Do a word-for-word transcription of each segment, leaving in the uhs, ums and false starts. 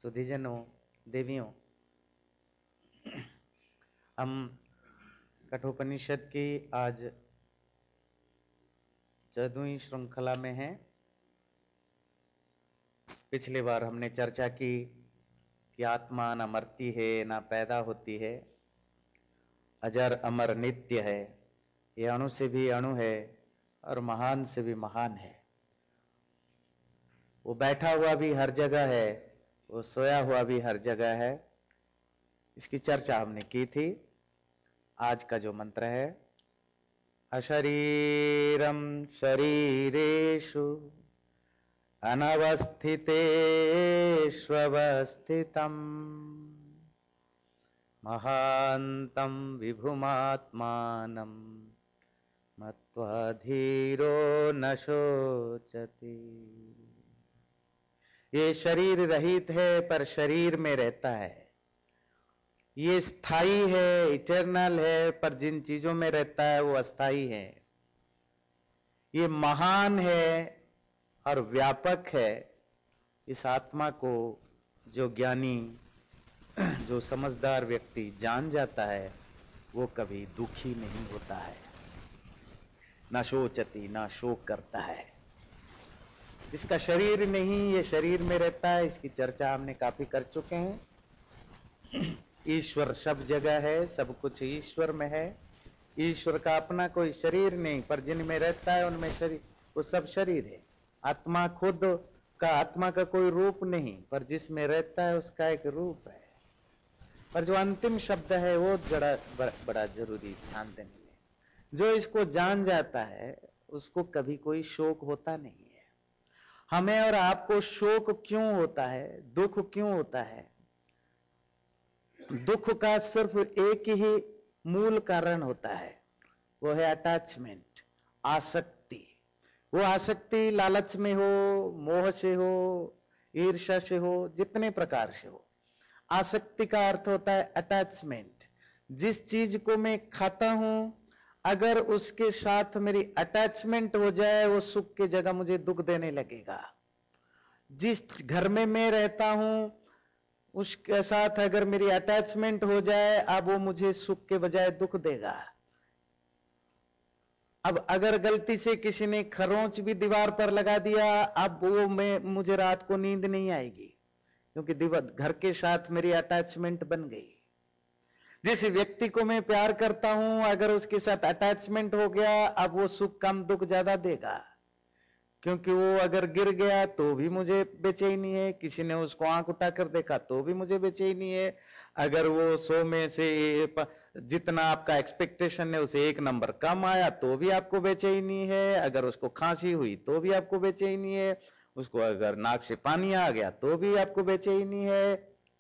सुधीजनों, देवियों, हम कठोपनिषद की आज चौदहवीं श्रृंखला में हैं। पिछली बार हमने चर्चा की कि आत्मा न मरती है न पैदा होती है, अजर अमर नित्य है, ये अणु से भी अणु है और महान से भी महान है। वो बैठा हुआ भी हर जगह है, वो सोया हुआ भी हर जगह है। इसकी चर्चा हमने की थी। आज का जो मंत्र है, अशरीरम शरीरेषु अनवस्थितेष्वस्थितम् महान्तं विभुमात्मानं मत्वा धीरो न शोचति। ये शरीर रहित है पर शरीर में रहता है। ये स्थायी है, इटर्नल है, पर जिन चीजों में रहता है वो अस्थायी है। ये महान है और व्यापक है। इस आत्मा को जो ज्ञानी, जो समझदार व्यक्ति जान जाता है, वो कभी दुखी नहीं होता है, ना शोचती, ना शोक करता है। इसका शरीर नहीं, ये शरीर में रहता है, इसकी चर्चा हमने काफी कर चुके हैं। ईश्वर सब जगह है, सब कुछ ईश्वर में है। ईश्वर का अपना कोई शरीर नहीं, पर जिनमें रहता है उनमें शरीर, वो सब शरीर है। आत्मा खुद का, आत्मा का कोई रूप नहीं, पर जिसमें रहता है उसका एक रूप है। पर जो अंतिम शब्द है वो बड़ा बड़ा जरूरी ध्यान देने में, जो इसको जान जाता है उसको कभी कोई शोक होता नहीं है। हमें और आपको शोक क्यों होता है, दुख क्यों होता है? दुख का सिर्फ एक ही मूल कारण होता है, वो है अटैचमेंट, आसक्ति। वो आसक्ति लालच में हो, मोह से हो, ईर्ष्या से हो, जितने प्रकार से हो। आसक्ति का अर्थ होता है अटैचमेंट। जिस चीज को मैं खाता हूं, अगर उसके साथ मेरी अटैचमेंट हो जाए, वो सुख की जगह मुझे दुख देने लगेगा। जिस घर में मैं रहता हूं, उसके साथ अगर मेरी अटैचमेंट हो जाए, अब वो मुझे सुख के बजाय दुख देगा। अब अगर गलती से किसी ने खरोंच भी दीवार पर लगा दिया, अब वो मैं मुझे रात को नींद नहीं आएगी, क्योंकि दीवार घर के साथ मेरी अटैचमेंट बन गई। जिस व्यक्ति को मैं प्यार करता हूं, अगर उसके साथ अटैचमेंट हो गया, अब वो सुख कम दुख ज्यादा देगा, क्योंकि वो अगर गिर गया तो भी मुझे बेचैनी है, किसी ने उसको आंख उठाकर देखा तो भी मुझे बेचैनी है, अगर वो सौ में से जितना आपका एक्सपेक्टेशन है उसे एक नंबर कम आया तो भी आपको बेचैनी है, अगर उसको खांसी हुई तो भी आपको बेचैनी है, उसको अगर नाक से पानी आ गया तो भी आपको बेचैनी है।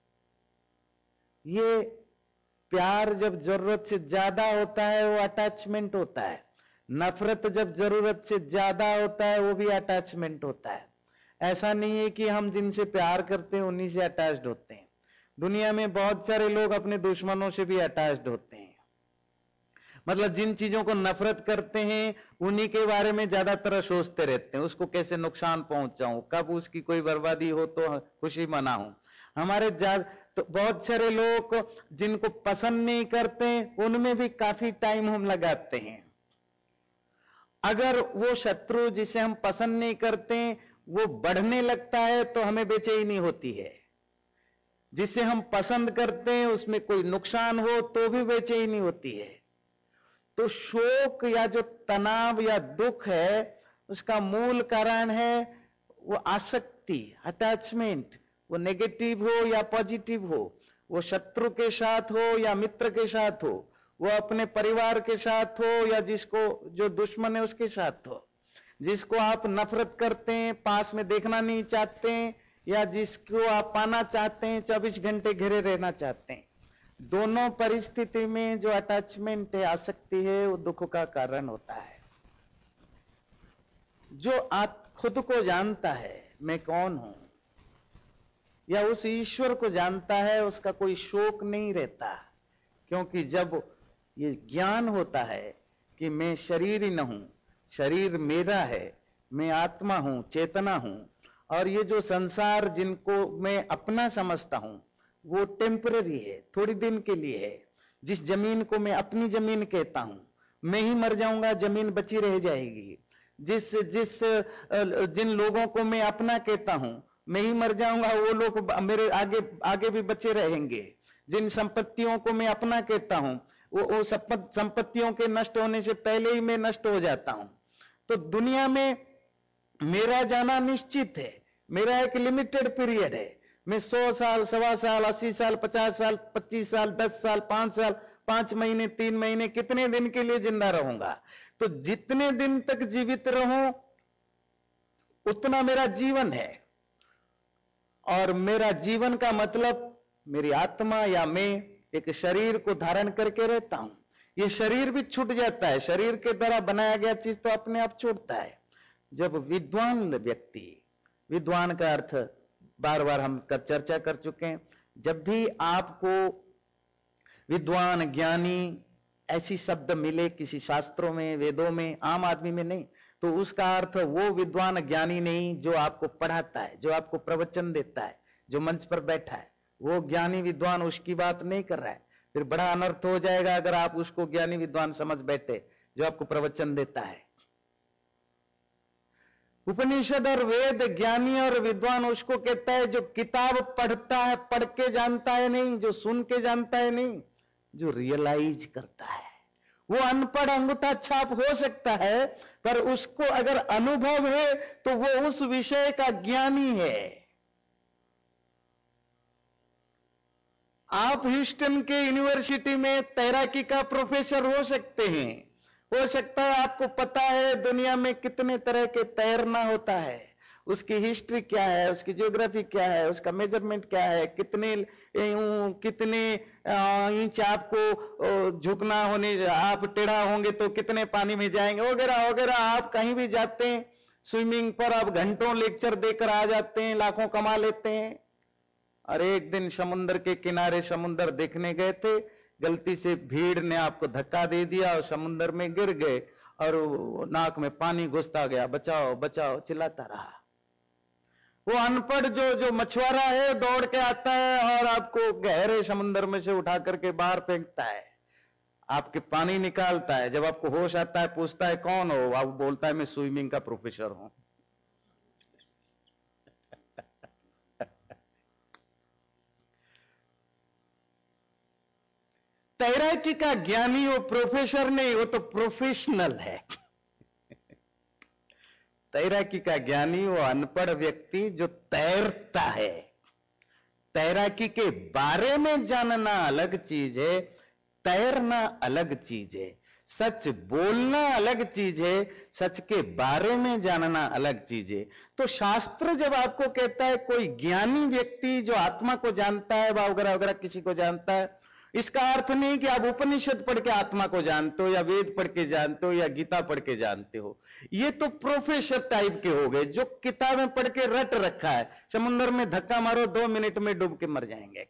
ये प्यार जब जरूरत से ज्यादा होता है वो अटैचमेंट होता है। नफरत जब जरूरत से ज्यादा होता है वो भी अटैचमेंट होता है। ऐसा नहीं है कि हम जिनसे प्यार करते हैं उन्हीं से अटैच्ड होते हैं। दुनिया में बहुत सारे लोग अपने दुश्मनों से भी अटैच्ड होते हैं। मतलब जिन चीजों को नफरत करते हैं उन्हीं के बारे में ज्यादातर सोचते रहते हैं, उसको कैसे नुकसान पहुंचाऊं, कब उसकी कोई बर्बादी हो तो खुशी मनाऊं। हमारे तो बहुत सारे लोग जिनको पसंद नहीं करते, उनमें भी काफी टाइम हम लगाते हैं। अगर वो शत्रु जिसे हम पसंद नहीं करते वो बढ़ने लगता है तो हमें बेचैनी होती है। जिसे हम पसंद करते हैं उसमें कोई नुकसान हो तो भी बेचैनी होती है। तो शोक या जो तनाव या दुख है, उसका मूल कारण है वो आसक्ति, अटैचमेंट। वो नेगेटिव हो या पॉजिटिव हो, वो शत्रु के साथ हो या मित्र के साथ हो, वो अपने परिवार के साथ हो या जिसको जो दुश्मन है उसके साथ हो, जिसको आप नफरत करते हैं, पास में देखना नहीं चाहते हैं, या जिसको आप पाना चाहते हैं, चौबीस घंटे घिरे रहना चाहते हैं। दोनों परिस्थिति में जो अटैचमेंट है, आसक्ति है, वो दुख का कारण होता है। जो आप खुद को जानता है मैं कौन हूं, या उस ईश्वर को जानता है, उसका कोई शोक नहीं रहता। क्योंकि जब ये ज्ञान होता है कि मैं शरीर ही न हूं, शरीर मेरा है, मैं आत्मा हूं, चेतना हूं, और ये जो संसार जिनको मैं अपना समझता हूं वो टेम्पररी है, थोड़ी दिन के लिए है। जिस जमीन को मैं अपनी जमीन कहता हूं, मैं ही मर जाऊंगा, जमीन बची रह जाएगी। जिस जिस जिन लोगों को मैं अपना कहता हूं, मैं ही मर जाऊंगा, वो लोग मेरे आगे आगे भी बचे रहेंगे। जिन संपत्तियों को मैं अपना कहता हूं, वो वो संपत्तियों के नष्ट होने से पहले ही मैं नष्ट हो जाता हूं। तो दुनिया में मेरा जाना निश्चित है, मेरा एक लिमिटेड पीरियड है। मैं सौ साल, सवा साल, अस्सी साल, पचास साल, पच्चीस साल, दस साल, पांच साल, पांच महीने, तीन महीने, कितने दिन के लिए जिंदा रहूंगा। तो जितने दिन तक जीवित रहूं उतना मेरा जीवन है। और मेरा जीवन का मतलब मेरी आत्मा या मैं एक शरीर को धारण करके रहता हूं। यह शरीर भी छूट जाता है, शरीर के द्वारा बनाया गया चीज तो अपने आप छूटता है। जब विद्वान व्यक्ति, विद्वान का अर्थ बार बार हम कर चर्चा कर चुके हैं, जब भी आपको विद्वान, ज्ञानी ऐसी शब्द मिले किसी शास्त्रों में, वेदों में, आम आदमी में नहीं, तो उसका अर्थ वो विद्वान ज्ञानी नहीं जो आपको पढ़ाता है, जो आपको प्रवचन देता है, जो मंच पर बैठा है, वो ज्ञानी विद्वान उसकी बात नहीं कर रहा है। फिर बड़ा अनर्थ हो जाएगा अगर आप उसको ज्ञानी विद्वान समझ बैठे जो आपको प्रवचन देता है। उपनिषद और वेद ज्ञानी और विद्वान उसको कहता है जो किताब पढ़ता है, पढ़ के जानता है नहीं, जो सुन के जानता है नहीं, जो रियलाइज करता है। वो अनपढ़ अंगूठा छाप हो सकता है, पर उसको अगर अनुभव है तो वो उस विषय का ज्ञानी है। आप ह्यूस्टन के यूनिवर्सिटी में तैराकी का प्रोफेसर हो सकते हैं, हो सकता है आपको पता है दुनिया में कितने तरह के तैरना होता है, उसकी हिस्ट्री क्या है, उसकी ज्योग्राफी क्या है, उसका मेजरमेंट क्या है, कितने कितने इंच आपको झुकना होने, आप टेढ़ा होंगे तो कितने पानी में जाएंगे, वगैरह वगैरह। आप कहीं भी जाते हैं स्विमिंग पर, आप घंटों लेक्चर देकर आ जाते हैं, लाखों कमा लेते हैं। और एक दिन समुद्र के किनारे समुद्र देखने गए थे, गलती से भीड़ ने आपको धक्का दे दिया और समुद्र में गिर गए और नाक में पानी घुसता गया, बचाओ बचाओ चिल्लाता रहा। वो अनपढ़ जो जो मछुआरा है दौड़ के आता है और आपको गहरे समुद्र में से उठा करके बाहर फेंकता है, आपके पानी निकालता है। जब आपको होश आता है पूछता है कौन हो, आप बोलता है मैं स्विमिंग का प्रोफेसर हूं। तैराकी का ज्ञानी वो प्रोफेसर नहीं, वो तो प्रोफेशनल है। तैराकी का ज्ञानी वो अनपढ़ व्यक्ति जो तैरता है। तैराकी के बारे में जानना अलग चीज है, तैरना अलग चीज है। सच बोलना अलग चीज है, सच के बारे में जानना अलग चीज है। तो शास्त्र जब आपको कहता है कोई ज्ञानी व्यक्ति जो आत्मा को जानता है, वगैरह वगैरह किसी को जानता है, इसका अर्थ नहीं कि आप उपनिषद पढ़ के आत्मा को जानते हो या वेद पढ़ के जानते हो या गीता पढ़ के जानते हो। ये तो प्रोफेसर टाइप के हो गए जो किताबें पढ़ के रट रखा है, समुद्र में धक्का मारो दो मिनट में डूब के मर जाएंगे।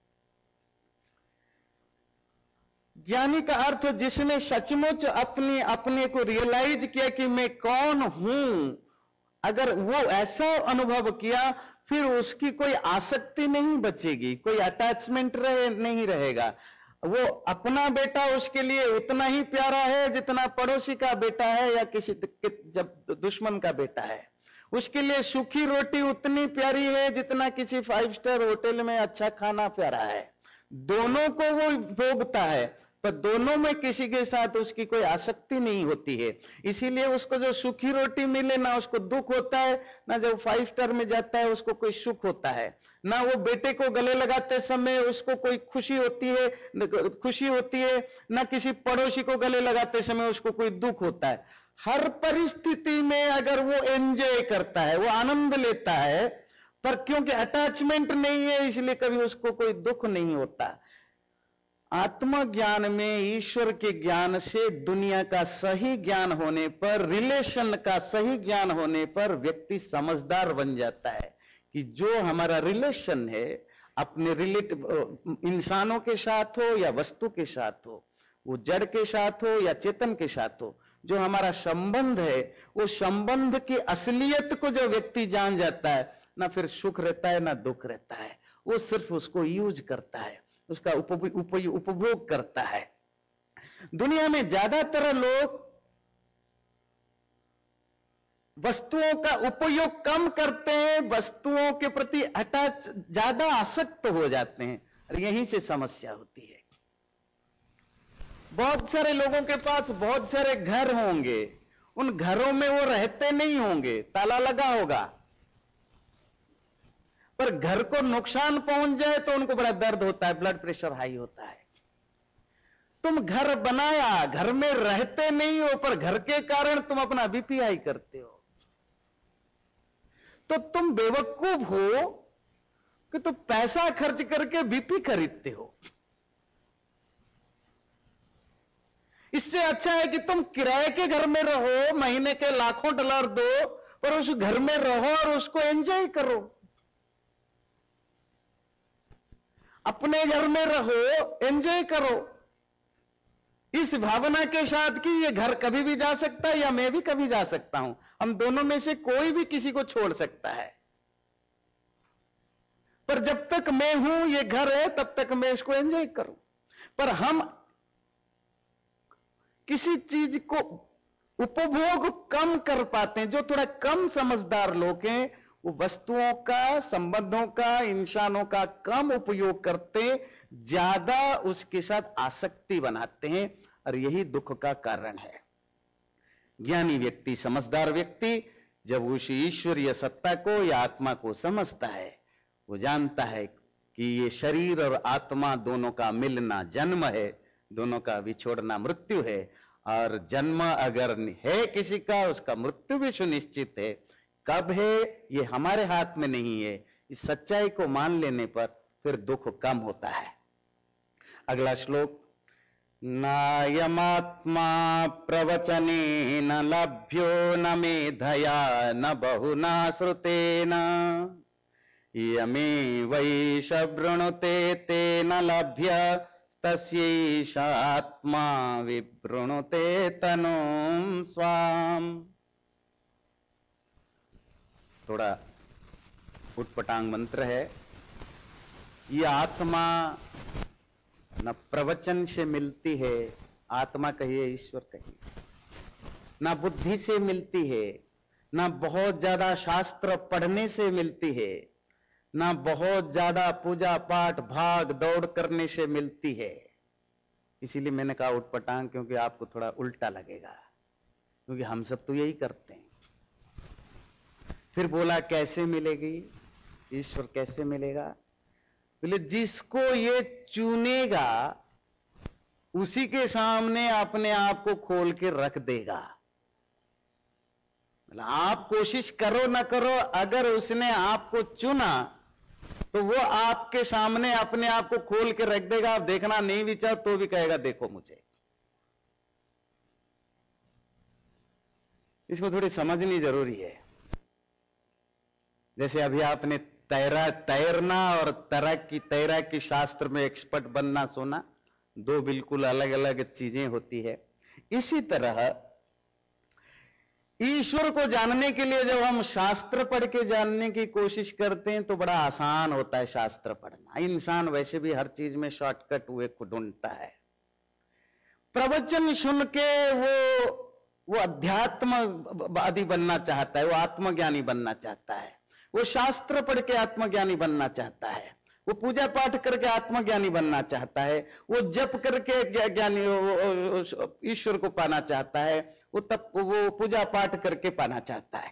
ज्ञानी का अर्थ जिसने सचमुच अपने अपने को रियलाइज किया कि मैं कौन हूं। अगर वो ऐसा अनुभव किया फिर उसकी कोई आसक्ति नहीं बचेगी, कोई अटैचमेंट रहे नहीं रहेगा। वो अपना बेटा उसके लिए उतना ही प्यारा है जितना पड़ोसी का बेटा है या किसी जब दुश्मन का बेटा है। उसके लिए सूखी रोटी उतनी प्यारी है जितना किसी फाइव स्टार होटल में अच्छा खाना प्यारा है। दोनों को वो भोगता है, पर दोनों में किसी के साथ उसकी कोई आसक्ति नहीं होती है। इसीलिए उसको जो सूखी रोटी मिले ना उसको दुख होता है, ना जब फाइव स्टार में जाता है उसको कोई सुख होता है। ना वो बेटे को गले लगाते समय उसको कोई खुशी होती है खुशी होती है ना किसी पड़ोसी को गले लगाते समय उसको कोई दुख होता है। हर परिस्थिति में अगर वो एंजॉय करता है, वो आनंद लेता है, पर क्योंकि अटैचमेंट नहीं है इसलिए कभी उसको कोई दुख नहीं होता। आत्मज्ञान में ईश्वर के ज्ञान से दुनिया का सही ज्ञान होने पर, रिलेशन का सही ज्ञान होने पर व्यक्ति समझदार बन जाता है कि जो हमारा रिलेशन है अपने रिलेट इंसानों के साथ हो या वस्तु के साथ हो, वो जड़ के साथ हो या चेतन के साथ हो, जो हमारा संबंध है वो संबंध की असलियत को जो व्यक्ति जान जाता है ना फिर सुख रहता है ना दुख रहता है। वो सिर्फ उसको यूज करता है, उसका उपभोग करता है। दुनिया में ज्यादातर लोग वस्तुओं का उपयोग कम करते हैं, वस्तुओं के प्रति अटैच ज्यादा आसक्त हो जाते हैं, और यहीं से समस्या होती है। बहुत सारे लोगों के पास बहुत सारे घर होंगे, उन घरों में वो रहते नहीं होंगे, ताला लगा होगा, पर घर को नुकसान पहुंच जाए तो उनको बड़ा दर्द होता है, ब्लड प्रेशर हाई होता है। तुम घर बनाया, घर में रहते नहीं हो, पर घर के कारण तुम अपना बीपी हाई करते हो, तो तुम बेवकूफ हो कि तुम पैसा खर्च करके बीपी खरीदते हो। इससे अच्छा है कि तुम किराए के घर में रहो, महीने के लाखों डॉलर दो, पर उस घर में रहो और उसको एंजॉय करो। अपने घर में रहो, एंजॉय करो, इस भावना के साथ कि ये घर कभी भी जा सकता है या मैं भी कभी जा सकता हूं, हम दोनों में से कोई भी किसी को छोड़ सकता है, पर जब तक मैं हूं, ये घर है, तब तक मैं इसको एंजॉय करूं। पर हम किसी चीज को उपभोग कम कर पाते हैं। जो थोड़ा कम समझदार लोग हैं, वो वस्तुओं का, संबंधों का, इंसानों का कम उपयोग करते, ज्यादा उसके साथ आसक्ति बनाते हैं, और यही दुख का कारण है। ज्ञानी व्यक्ति, समझदार व्यक्ति जब उस ईश्वरीय सत्ता को या आत्मा को समझता है, वो जानता है कि ये शरीर और आत्मा दोनों का मिलना जन्म है, दोनों का विछोड़ना मृत्यु है, और जन्म अगर है किसी का, उसका मृत्यु भी सुनिश्चित है। कब है ये हमारे हाथ में नहीं है। इस सच्चाई को मान लेने पर फिर दुख कम होता है। अगला श्लोक, नायमात्मा प्रवचने न लभ्यो न मेधया न बहुना श्रुतेन यमे वैष वृणुते तेन लभ्य तस्यैष आत्मा विवृणुते तनुं स्वाम। थोड़ा उटपटांग मंत्र है। ये आत्मा न प्रवचन से मिलती है, आत्मा कहिए ईश्वर कहिए, ना बुद्धि से मिलती है, ना बहुत ज्यादा शास्त्र पढ़ने से मिलती है, ना बहुत ज्यादा पूजा पाठ भाग दौड़ करने से मिलती है। इसीलिए मैंने कहा उटपटांग, क्योंकि आपको थोड़ा उल्टा लगेगा, क्योंकि हम सब तो यही करते हैं। फिर बोला कैसे मिलेगी ईश्वर, कैसे मिलेगा? बोले जिसको ये चुनेगा उसी के सामने अपने आप को खोल के रख देगा। मतलब आप कोशिश करो ना करो, अगर उसने आपको चुना तो वो आपके सामने अपने आप को खोल के रख देगा। आप देखना नहीं भी चाहो तो भी कहेगा देखो मुझे। इसको थोड़ी समझनी जरूरी है। जैसे अभी आपने तैरा तैरना और तैराकी तैराकी शास्त्र में एक्सपर्ट बनना सुना, दो बिल्कुल अलग अलग चीजें होती है। इसी तरह ईश्वर को जानने के लिए जब हम शास्त्र पढ़ के जानने की कोशिश करते हैं तो बड़ा आसान होता है शास्त्र पढ़ना। इंसान वैसे भी हर चीज में शॉर्टकट हुए को ढूंढता है। प्रवचन सुन के वो वो अध्यात्म आदि बनना चाहता है, वो आत्मज्ञानी बनना चाहता है, वो शास्त्र पढ़ के आत्मज्ञानी बनना चाहता है, वो पूजा पाठ करके आत्मज्ञानी बनना चाहता है, वो जप करके ज्ञानी ईश्वर को पाना चाहता है, वो तब वो पूजा पाठ करके पाना चाहता है,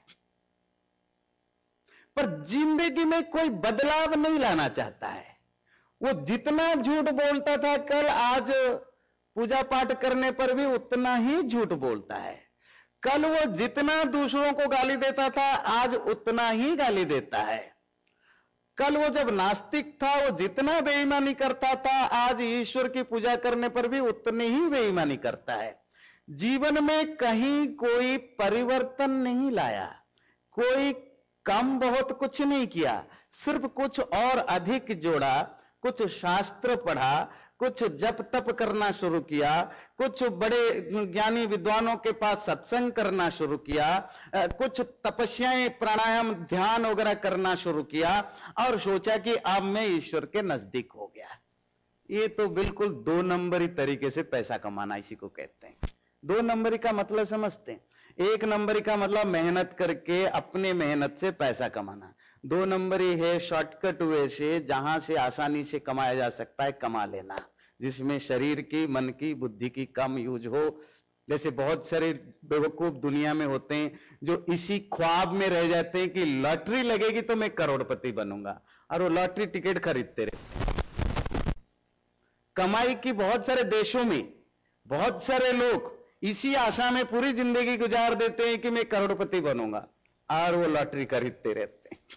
पर जिंदगी में कोई बदलाव नहीं लाना चाहता है। वो जितना झूठ बोलता था कल, आज पूजा पाठ करने पर भी उतना ही झूठ बोलता है। कल वो जितना दूसरों को गाली देता था, आज उतना ही गाली देता है। कल वो जब नास्तिक था, वो जितना बेईमानी करता था, आज ईश्वर की पूजा करने पर भी उतनी ही बेईमानी करता है। जीवन में कहीं कोई परिवर्तन नहीं लाया, कोई कम बहुत कुछ नहीं किया, सिर्फ कुछ और अधिक जोड़ा, कुछ शास्त्र पढ़ा, कुछ जप तप करना शुरू किया, कुछ बड़े ज्ञानी विद्वानों के पास सत्संग करना शुरू किया, कुछ तपस्याएं प्राणायाम ध्यान वगैरह करना शुरू किया और सोचा कि अब मैं ईश्वर के नजदीक हो गया। ये तो बिल्कुल दो नंबरी तरीके से पैसा कमाना इसी को कहते हैं। दो नंबरी का मतलब समझते हैं? एक नंबरी का मतलब मेहनत करके अपने मेहनत से पैसा कमाना। दो नंबरी है शॉर्टकट वे से, जहां से आसानी से कमाया जा सकता है, कमा लेना, जिसमें शरीर की, मन की, बुद्धि की कम यूज हो। जैसे बहुत सारे बेवकूफ दुनिया में होते हैं जो इसी ख्वाब में रह जाते हैं कि लॉटरी लगेगी तो मैं करोड़पति बनूंगा, और वो लॉटरी टिकट खरीदते रहते हैं। कमाई की बहुत सारे देशों में बहुत सारे लोग इसी आशा में पूरी जिंदगी गुजार देते हैं कि मैं करोड़पति बनूंगा, और वो लॉटरी खरीदते रहते हैं।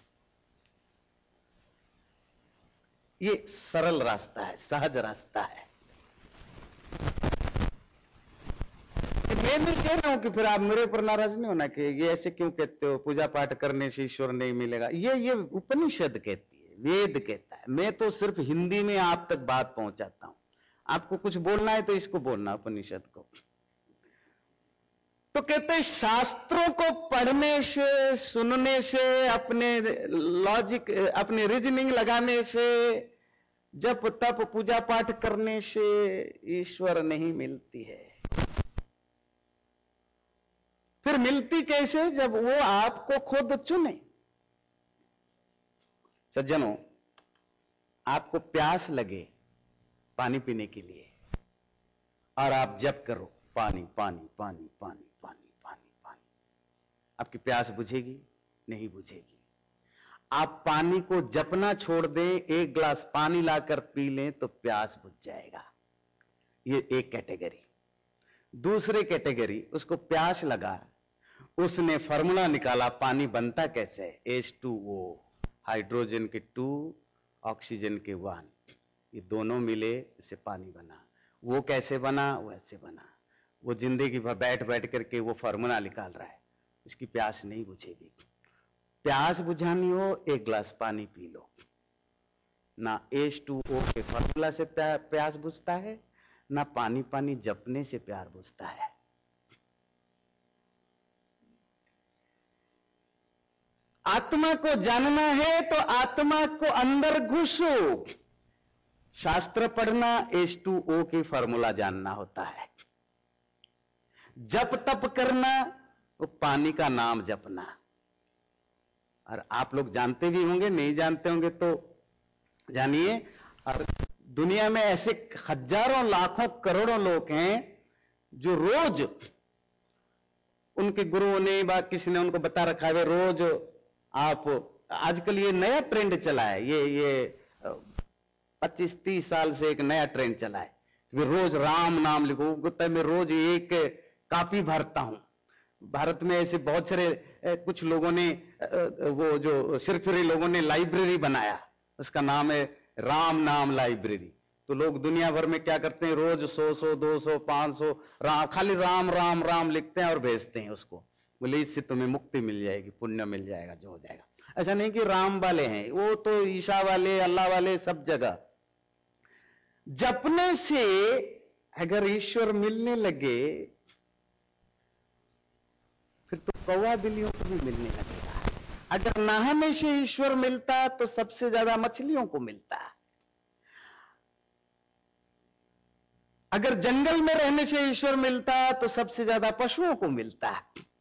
ये सरल रास्ता है, सहज रास्ता है। मैं नहीं कह रहा हूं कि फिर आप मेरे ऊपर नाराज नहीं होना कि ये ऐसे क्यों कहते हो, पूजा पाठ करने से ईश्वर नहीं मिलेगा। ये ये उपनिषद कहती है, वेद कहता है। मैं तो सिर्फ हिंदी में आप तक बात पहुंचाता हूं। आपको कुछ बोलना है तो इसको बोलना, उपनिषद को। तो कहते हैं शास्त्रों को पढ़ने से, सुनने से, अपने लॉजिक, अपने रीजनिंग लगाने से, जप तप पूजा पाठ करने से ईश्वर नहीं मिलती है। फिर मिलती कैसे? जब वो आपको खुद चुने। सज्जनों, आपको प्यास लगे पानी पीने के लिए और आप जप करो पानी पानी पानी पानी पानी पानी पानी, आपकी प्यास बुझेगी? नहीं बुझेगी। आप पानी को जपना छोड़ दें, एक गिलास पानी लाकर पी लें तो प्यास बुझ जाएगा। ये एक कैटेगरी। दूसरी कैटेगरी, उसको प्यास लगा, उसने फॉर्मूला निकाला पानी बनता कैसे है, एच टू ओ, हाइड्रोजन के टू, ऑक्सीजन के वन, ये दोनों मिले इससे पानी बना। वो कैसे बना? वैसे बना। वो जिंदगी भर बैठ बैठ करके वो फॉर्मूला निकाल रहा है, उसकी प्यास नहीं बुझेगी। प्यास बुझानी हो, एक गिलास पानी पी लो। ना एच टू ओ के फॉर्मूला से प्यास बुझता है, ना पानी पानी जपने से प्यार बुझता है। आत्मा को जानना है तो आत्मा को अंदर घुसो। शास्त्र पढ़ना एच टू ओ की फॉर्मूला जानना होता है। जप तप करना वो पानी का नाम जपना। और आप लोग जानते भी होंगे, नहीं जानते होंगे तो जानिए। और दुनिया में ऐसे हजारों लाखों करोड़ों लोग हैं जो रोज, उनके गुरुओं ने बा किसी ने उनको बता रखा है, रोज आप, आजकल ये नया ट्रेंड चला है, ये ये पच्चीस तीस साल से एक नया ट्रेंड चला है, रोज राम नाम लिखो। कहता है मैं रोज एक कॉपी भरता हूं। भारत में ऐसे बहुत सारे कुछ लोगों ने, वो जो सिरफिरे लोगों ने लाइब्रेरी बनाया, उसका नाम है राम नाम लाइब्रेरी। तो लोग दुनिया भर में क्या करते हैं, रोज सौ सौ दो सौ पांच सौ राम, खाली राम राम राम लिखते हैं और भेजते हैं उसको। बोले इससे तुम्हें मुक्ति मिल जाएगी, पुण्य मिल जाएगा, जो हो जाएगा। ऐसा नहीं कि राम वाले हैं, वो तो ईसा वाले, अल्लाह वाले सब जगह। जपने से अगर ईश्वर मिलने लगे फिर तो कौवा बिल्लियों को भी मिलने लगेगा। अगर नहाने से ईश्वर मिलता तो सबसे ज्यादा मछलियों को मिलता। अगर जंगल में रहने से ईश्वर मिलता तो सबसे ज्यादा पशुओं को मिलता।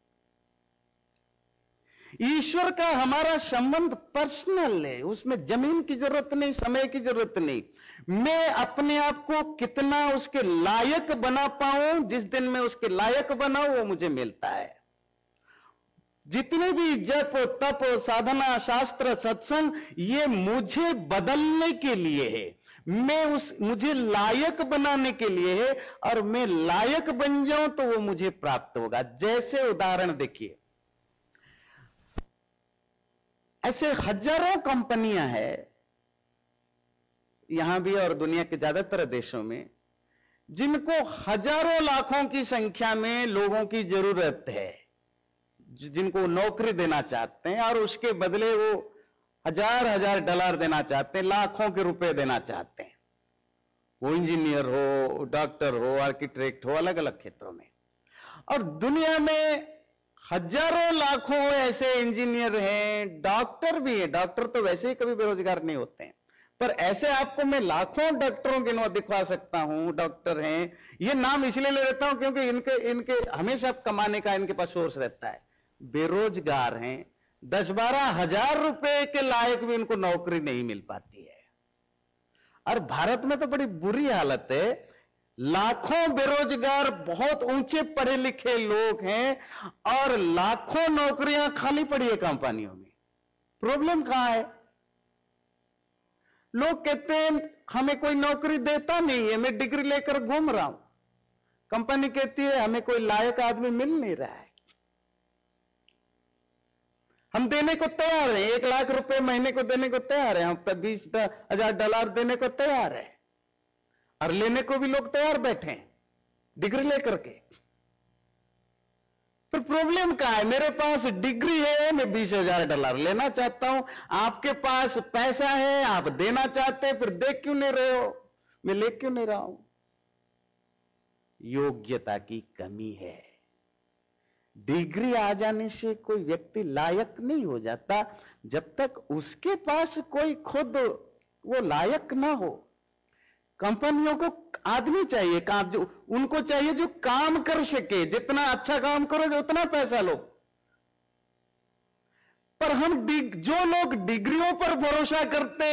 ईश्वर का हमारा संबंध पर्सनल है, उसमें जमीन की जरूरत नहीं, समय की जरूरत नहीं। मैं अपने आप को कितना उसके लायक बना पाऊं, जिस दिन मैं उसके लायक बनाऊं वो मुझे मिलता है। जितने भी जप तप साधना शास्त्र सत्संग, ये मुझे बदलने के लिए है, मैं उस मुझे लायक बनाने के लिए है, और मैं लायक बन जाऊं तो वो मुझे प्राप्त होगा। जैसे उदाहरण देखिए, ऐसे हजारों कंपनियां हैं यहां भी और दुनिया के ज्यादातर देशों में, जिनको हजारों लाखों की संख्या में लोगों की जरूरत है, जिनको नौकरी देना चाहते हैं, और उसके बदले वो हजार हजार डॉलर देना चाहते हैं, लाखों के रुपए देना चाहते हैं। वो इंजीनियर हो, डॉक्टर हो, आर्किटेक्ट हो, अलग अलग क्षेत्रों में। और दुनिया में हजारों लाखों ऐसे इंजीनियर हैं, डॉक्टर भी हैं। डॉक्टर तो वैसे ही कभी बेरोजगार नहीं होते हैं, पर ऐसे आपको मैं लाखों डॉक्टरों के नाम दिखवा सकता हूं। डॉक्टर हैं, ये नाम इसलिए ले लेता हूं क्योंकि इनके इनके हमेशा कमाने का इनके पास सोर्स रहता है। बेरोजगार हैं, दस बारह हजार रुपए के लायक भी इनको नौकरी नहीं मिल पाती है। और भारत में तो बड़ी बुरी हालत है, लाखों बेरोजगार बहुत ऊंचे पढ़े लिखे लोग हैं और लाखों नौकरियां खाली पड़ी है कंपनियों में। प्रॉब्लम कहां है? लोग कहते हैं हमें कोई नौकरी देता नहीं है, मैं डिग्री लेकर घूम रहा हूं। कंपनी कहती है हमें कोई लायक आदमी मिल नहीं रहा है, हम देने को तैयार हैं, एक लाख रुपए महीने को देने को तैयार है, हम बीस हजार डॉलर देने को तैयार है, और लेने को भी लोग तैयार बैठे हैं डिग्री लेकर के। तो प्रॉब्लम क्या है? मेरे पास डिग्री है, मैं बीस हजार डॉलर लेना चाहता हूं, आपके पास पैसा है, आप देना चाहते हैं, फिर दे क्यों नहीं रहे हो? मैं ले क्यों नहीं रहा हूं? योग्यता की कमी है। डिग्री आ जाने से कोई व्यक्ति लायक नहीं हो जाता जब तक उसके पास कोई खुद वो लायक ना हो। कंपनियों को आदमी चाहिए, काम जो उनको चाहिए जो काम कर सके। जितना अच्छा काम करोगे उतना पैसा लो। पर हम जो लोग डिग्रियों पर भरोसा करते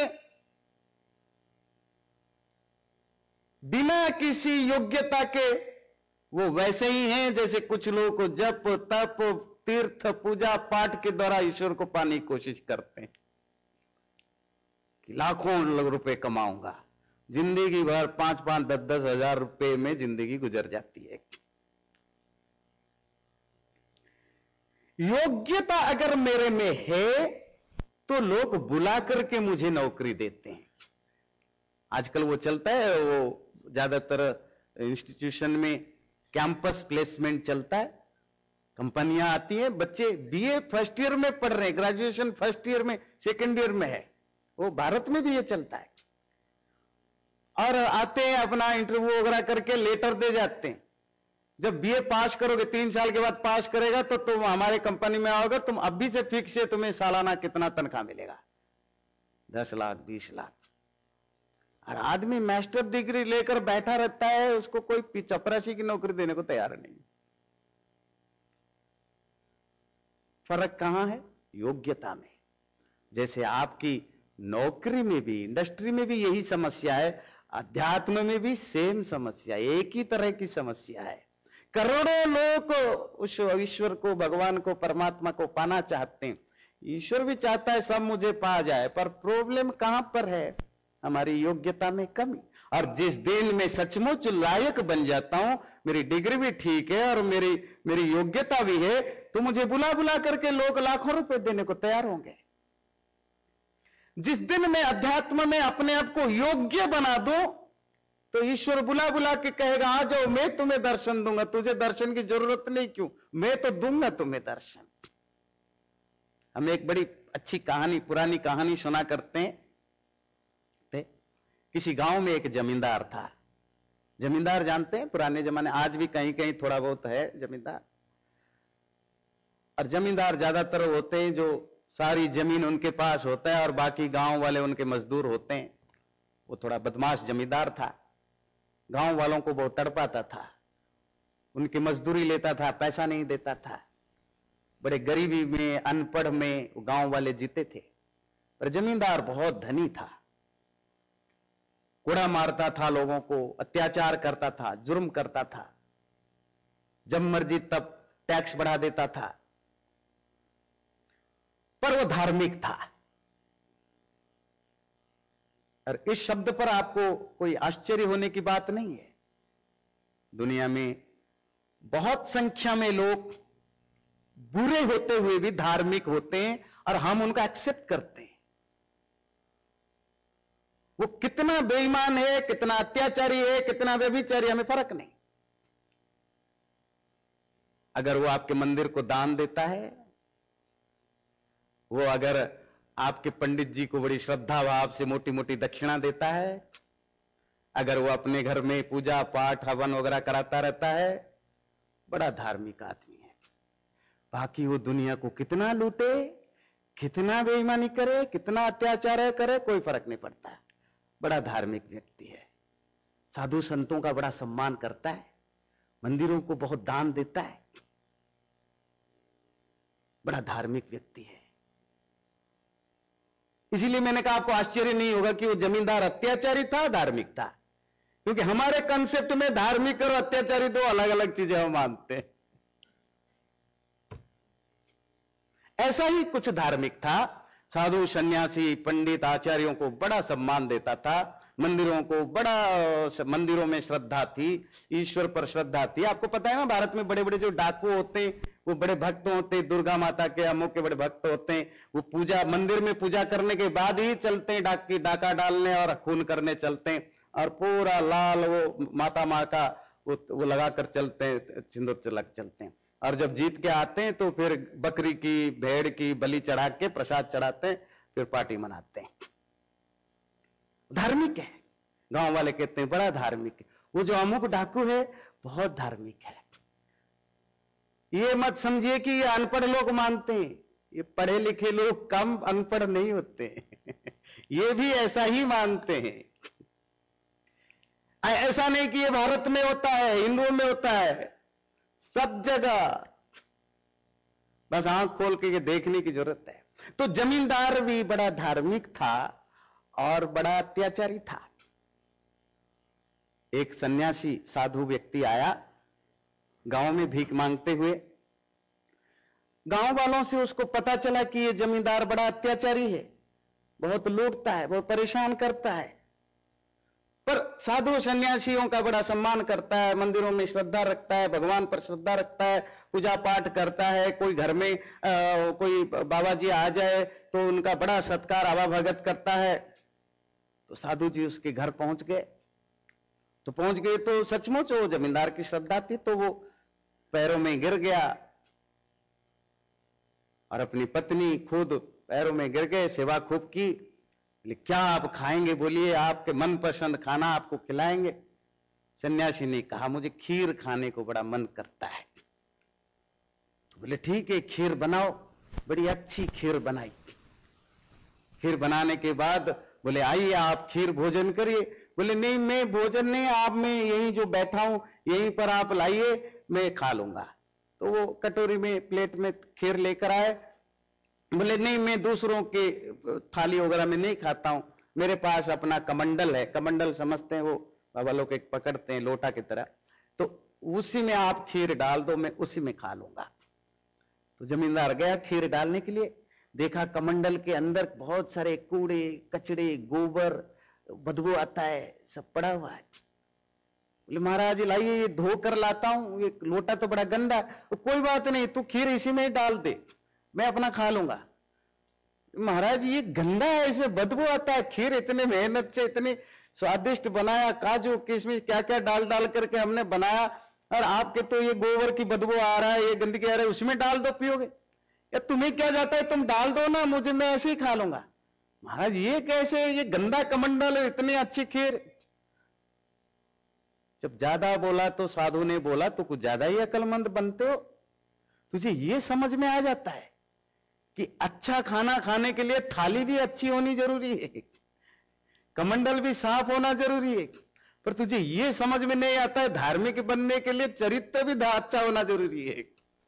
बिना किसी योग्यता के, वो वैसे ही हैं जैसे कुछ लोग को जप तप तीर्थ पूजा पाठ के द्वारा ईश्वर को पाने की कोशिश करते हैं कि लाखों रुपए कमाऊंगा। जिंदगी भर पांच पांच दस दस हजार रुपए में जिंदगी गुजर जाती है। योग्यता अगर मेरे में है तो लोग बुला करके मुझे नौकरी देते हैं। आजकल वो चलता है, वो ज्यादातर इंस्टीट्यूशन में कैंपस प्लेसमेंट चलता है। कंपनियां आती हैं, बच्चे बीए फर्स्ट ईयर में पढ़ रहे हैं, ग्रेजुएशन फर्स्ट ईयर में सेकेंड ईयर में है, वो भारत में भी ये चलता है। और आते हैं, अपना इंटरव्यू वगैरह करके लेटर दे जाते हैं। जब बीए पास करोगे, तीन साल के बाद पास करेगा तो तुम हमारे कंपनी में आओगे, तुम अभी से फिक्स है तुम्हें सालाना कितना तनख्वाह मिलेगा, दस लाख बीस लाख। और आदमी मास्टर डिग्री लेकर बैठा रहता है, उसको कोई चपरासी की नौकरी देने को तैयार नहीं। फर्क कहां है? योग्यता में। जैसे आपकी नौकरी में भी, इंडस्ट्री में भी यही समस्या है, अध्यात्म में भी सेम समस्या, एक ही तरह की समस्या है। करोड़ों लोग उस ईश्वर को, भगवान को, परमात्मा को पाना चाहते हैं। ईश्वर भी चाहता है सब मुझे पा जाए, पर प्रॉब्लम कहां पर है? हमारी योग्यता में कमी। और जिस दिन मैं सचमुच लायक बन जाता हूं, मेरी डिग्री भी ठीक है और मेरी मेरी योग्यता भी है, तो मुझे बुला बुला करके लोग लाखों रुपए देने को तैयार होंगे। जिस दिन मैं अध्यात्म में अपने आप को योग्य बना दूं, तो ईश्वर बुला बुला के कहेगा आ जाओ, मैं तुम्हें दर्शन दूंगा, तुझे दर्शन की जरूरत नहीं, क्यों? मैं तो दूंगा तुम्हें दर्शन। हम एक बड़ी अच्छी कहानी, पुरानी कहानी सुना करते हैं। किसी गांव में एक जमींदार था। जमींदार जानते हैं, पुराने जमाने, आज भी कहीं कहीं थोड़ा बहुत है जमींदार। और जमींदार ज्यादातर होते हैं जो सारी जमीन उनके पास होता है और बाकी गांव वाले उनके मजदूर होते हैं। वो थोड़ा बदमाश जमींदार था, गांव वालों को बहुत तड़पाता था, उनकी मजदूरी लेता था, पैसा नहीं देता था। बड़े गरीबी में, अनपढ़ में गांव वाले जीते थे। पर जमींदार बहुत धनी था, कोड़ा मारता था लोगों को, अत्याचार करता था, जुर्म करता था, जब मर्जी तब टैक्स बढ़ा देता था। पर वो धार्मिक था। और इस शब्द पर आपको कोई आश्चर्य होने की बात नहीं है। दुनिया में बहुत संख्या में लोग बुरे होते हुए भी धार्मिक होते हैं और हम उनका एक्सेप्ट करते हैं। वो कितना बेईमान है, कितना अत्याचारी है, कितना व्यभिचारी, हमें फर्क नहीं। अगर वो आपके मंदिर को दान देता है, वो अगर आपके पंडित जी को बड़ी श्रद्धा भाव से मोटी मोटी दक्षिणा देता है, अगर वो अपने घर में पूजा पाठ हवन वगैरह कराता रहता है, बड़ा धार्मिक आदमी है। बाकी वो दुनिया को कितना लूटे, कितना बेईमानी करे, कितना अत्याचार करे, कोई फर्क नहीं पड़ता, बड़ा धार्मिक व्यक्ति है। साधु संतों का बड़ा सम्मान करता है, मंदिरों को बहुत दान देता है, बड़ा धार्मिक व्यक्ति है। इसीलिए मैंने कहा आपको आश्चर्य नहीं होगा कि वो जमींदार अत्याचारी था, धार्मिक था, क्योंकि हमारे कंसेप्ट में धार्मिक और अत्याचारी दो अलग अलग चीजें हम मानते हैं। ऐसा ही कुछ धार्मिक था। साधु सन्यासी पंडित आचार्यों को बड़ा सम्मान देता था, मंदिरों को बड़ा, मंदिरों में श्रद्धा थी, ईश्वर पर श्रद्धा थी। आपको पता है ना, भारत में बड़े बड़े जो डाकू होते हैं वो बड़े भक्त होते हैं, दुर्गा माता के अमुक के बड़े भक्त होते हैं। वो पूजा मंदिर में पूजा करने के बाद ही चलते हैं, डाकी डाका डालने और खून करने चलते हैं, और पूरा लाल वो माता माँ का वो, वो लगाकर चलते हैं, सिंदूर तिलक चलते हैं। और जब जीत के आते हैं तो फिर बकरी की भेड़ की बलि चढ़ा के प्रसाद चढ़ाते हैं, फिर पार्टी मनाते हैं। धार्मिक है। गांव वाले कहते हैं बड़ा धार्मिक है। वो जो अमुक डाकू है बहुत धार्मिक है। ये मत समझिए कि ये अनपढ़ लोग मानते हैं, ये पढ़े लिखे लोग कम अनपढ़ नहीं होते ये भी ऐसा ही मानते हैं। ऐसा नहीं कि ये भारत में होता है, हिंदुओं में होता है, सब जगह, बस आंख खोल के ये देखने की जरूरत है। तो जमींदार भी बड़ा धार्मिक था और बड़ा अत्याचारी था। एक सन्यासी साधु व्यक्ति आया गांव में भीख मांगते हुए। गांव वालों से उसको पता चला कि ये जमींदार बड़ा अत्याचारी है, बहुत लूटता है, बहुत परेशान करता है, पर साधु सन्यासियों का बड़ा सम्मान करता है, मंदिरों में श्रद्धा रखता है, भगवान पर श्रद्धा रखता है, पूजा पाठ करता है। कोई घर में आ, कोई बाबा जी आ जाए तो उनका बड़ा सत्कार आवा भगत करता है। तो साधु जी उसके घर पहुंच गए। तो पहुंच गए तो सचमुच वो जमींदार की श्रद्धा थी, तो वो पैरों में गिर गया और अपनी पत्नी खुद पैरों में गिर गए, सेवा खूब की। क्या आप खाएंगे, बोलिए, आपके मनपसंद खाना आपको खिलाएंगे। सन्यासी ने कहा मुझे खीर खाने को बड़ा मन करता है। तो बोले ठीक है, खीर बनाओ। बड़ी अच्छी खीर बनाई। खीर बनाने के बाद बोले आइए आप खीर भोजन करिए। बोले नहीं, मैं भोजन नहीं, आप मैं यहीं जो बैठा हूं यहीं पर आप लाइए, मैं खा लूंगा। तो वो कटोरी में प्लेट में खीर लेकर आए। बोले नहीं, मैं दूसरों के थाली वगैरह में नहीं खाता हूं, मेरे पास अपना कमंडल है। कमंडल समझते हैं, वो बाबा लोग एक पकड़ते हैं लोटा की तरह, तो उसी में आप खीर डाल दो, मैं उसी में खा लूंगा। तो जमींदार गया खीर डालने के लिए, देखा कमंडल के अंदर बहुत सारे कूड़े कचड़े गोबर बदबू आता है, सब पड़ा हुआ है। बोले महाराज लाइए, ये धो कर लाता हूं, ये लोटा तो बड़ा गंदा। तो कोई बात नहीं, तू खीर इसी में डाल दे, मैं अपना खा लूंगा। महाराज ये गंदा है, इसमें बदबू आता है, खीर इतने मेहनत से इतनी स्वादिष्ट बनाया, काजू किशमिश क्या क्या डाल डाल करके हमने बनाया, और आपके तो ये गोबर की बदबू आ रहा है, ये गंदगी आ रहा है, उसमें डाल दो पियोगे। या तुम्हें क्या जाता है, तुम डाल दो ना, मुझे मैं ऐसे ही खा लूंगा। महाराज ये कैसे, ये गंदा कमंडल, इतनी अच्छी खीर। जब ज्यादा बोला तो साधु ने बोला तो कुछ ज्यादा ही अक्लमंद बनते हो। तुझे ये समझ में आ जाता है कि अच्छा खाना खाने के लिए थाली भी अच्छी होनी जरूरी है, कमंडल भी साफ होना जरूरी है, पर तुझे ये समझ में नहीं आता है धार्मिक बनने के लिए चरित्र भी अच्छा होना जरूरी है।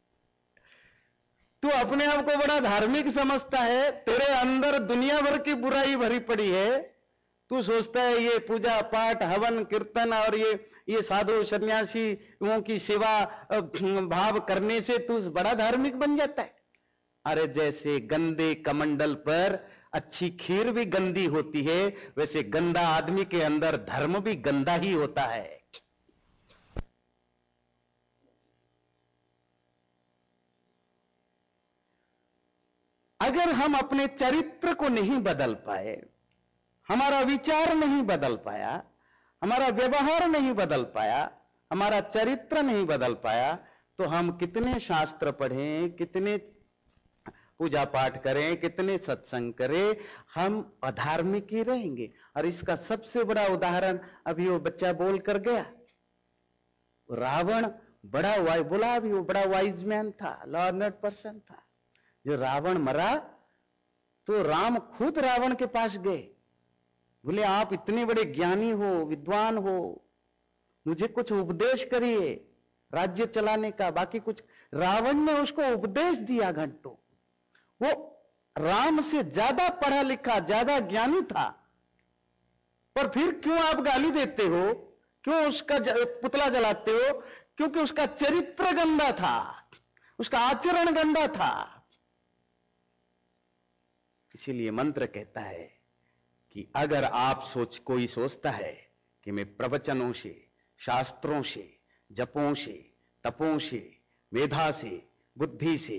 तू अपने आप को बड़ा धार्मिक समझता है, तेरे अंदर दुनिया भर की बुराई भरी पड़ी है। तू सोचता है ये पूजा पाठ हवन कीर्तन और ये ये साधु सन्यासियों की सेवा भाव करने से तू बड़ा धार्मिक बन जाता है। अरे जैसे गंदे कमंडल पर अच्छी खीर भी गंदी होती है, वैसे गंदा आदमी के अंदर धर्म भी गंदा ही होता है। अगर हम अपने चरित्र को नहीं बदल पाए, हमारा विचार नहीं बदल पाया, हमारा व्यवहार नहीं बदल पाया, हमारा चरित्र नहीं बदल पाया, तो हम कितने शास्त्र पढ़ें, कितने पूजा पाठ करें, कितने सत्संग करें, हम अधार्मिक ही रहेंगे। और इसका सबसे बड़ा उदाहरण अभी वो बच्चा बोल कर गया, रावण बड़ा वाइ बोला अभी, वो बड़ा वाइज मैन था, लर्नड पर्सन था। जो रावण मरा तो राम खुद रावण के पास गए, बोले आप इतने बड़े ज्ञानी हो, विद्वान हो, मुझे कुछ उपदेश करिए राज्य चलाने का। बाकी कुछ, रावण ने उसको उपदेश दिया घंटों। वो राम से ज्यादा पढ़ा लिखा, ज्यादा ज्ञानी था, पर फिर क्यों आप गाली देते हो, क्यों उसका पुतला जलाते हो? क्योंकि उसका चरित्र गंदा था, उसका आचरण गंदा था। इसीलिए मंत्र कहता है कि अगर आप सोच कोई सोचता है कि मैं प्रवचनों से, शास्त्रों से, जपों से, तपों से, मेधा से, बुद्धि से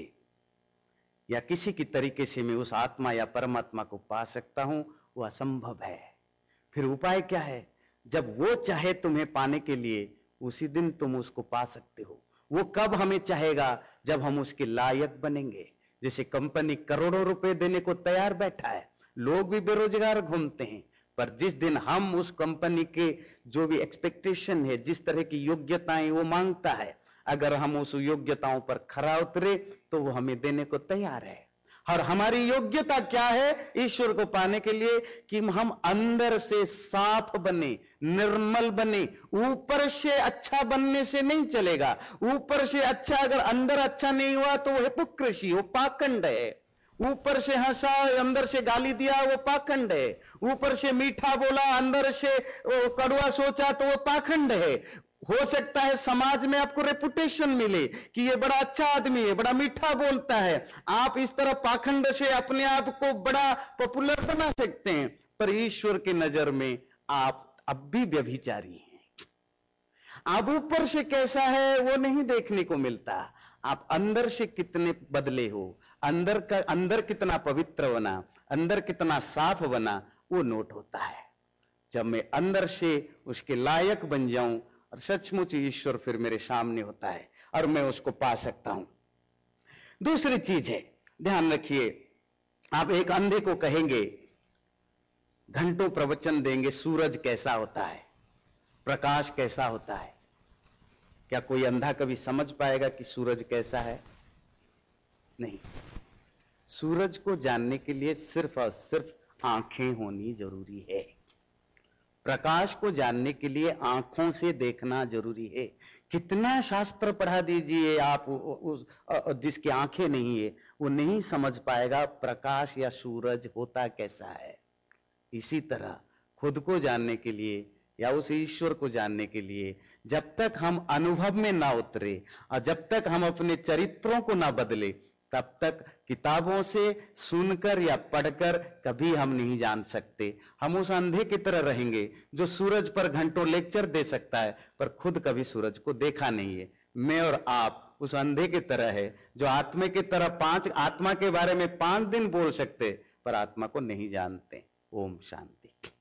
या किसी की तरीके से मैं उस आत्मा या परमात्मा को पा सकता हूं, वो असंभव है। फिर उपाय क्या है? जब वो चाहे तुम्हें पाने के लिए, उसी दिन तुम उसको पा सकते हो। वो कब हमें चाहेगा? जब हम उसके लायक बनेंगे। जैसे कंपनी करोड़ों रुपए देने को तैयार बैठा है, लोग भी बेरोजगार घूमते हैं, पर जिस दिन हम उस कंपनी के जो भी एक्सपेक्टेशन है, जिस तरह की योग्यताएं वो मांगता है, अगर हम उस योग्यताओं पर खरा उतरे तो वो हमें देने को तैयार है। और हमारी योग्यता क्या है ईश्वर को पाने के लिए? कि हम अंदर से साफ बने, निर्मल बने। ऊपर से अच्छा बनने से नहीं चलेगा। ऊपर से अच्छा, अगर अंदर अच्छा नहीं हुआ तो वो हिपोक्रेसी, वो पाखंड है। ऊपर से हंसा, अंदर से गाली दिया, वो पाखंड है। ऊपर से मीठा बोला, अंदर से कड़वा सोचा, तो वो पाखंड है। हो सकता है समाज में आपको रेपुटेशन मिले कि ये बड़ा अच्छा आदमी है, बड़ा मीठा बोलता है, आप इस तरह पाखंड से अपने आप को बड़ा पॉपुलर बना सकते हैं, पर ईश्वर की नजर में आप अब भी व्यभिचारी हैं। आप ऊपर से कैसा है वो नहीं देखने को मिलता, आप अंदर से कितने बदले हो, अंदर का अंदर कितना पवित्र बना, अंदर कितना साफ बना, वो नोट होता है। जब मैं अंदर से उसके लायक बन जाऊं और सचमुच ईश्वर फिर मेरे सामने होता है और मैं उसको पा सकता हूं। दूसरी चीज है, ध्यान रखिए, आप एक अंधे को कहेंगे, घंटों प्रवचन देंगे, सूरज कैसा होता है, प्रकाश कैसा होता है, क्या कोई अंधा कभी समझ पाएगा कि सूरज कैसा है? नहीं। सूरज को जानने के लिए सिर्फ और सिर्फ आंखें होनी जरूरी है। प्रकाश को जानने के लिए आंखों से देखना जरूरी है। कितना शास्त्र पढ़ा दीजिए आप, उस जिसकी आंखें नहीं है वो नहीं समझ पाएगा प्रकाश या सूरज होता कैसा है। इसी तरह खुद को जानने के लिए या उस ईश्वर को जानने के लिए जब तक हम अनुभव में ना उतरे और जब तक हम अपने चरित्रों को ना बदले, तब तक किताबों से सुनकर या पढ़कर कभी हम नहीं जान सकते। हम उस अंधे की तरह रहेंगे जो सूरज पर घंटों लेक्चर दे सकता है पर खुद कभी सूरज को देखा नहीं है। मैं और आप उस अंधे की तरह है जो आत्मा की तरह पांच आत्मा के बारे में पांच दिन बोल सकते पर आत्मा को नहीं जानते। ओम शांति।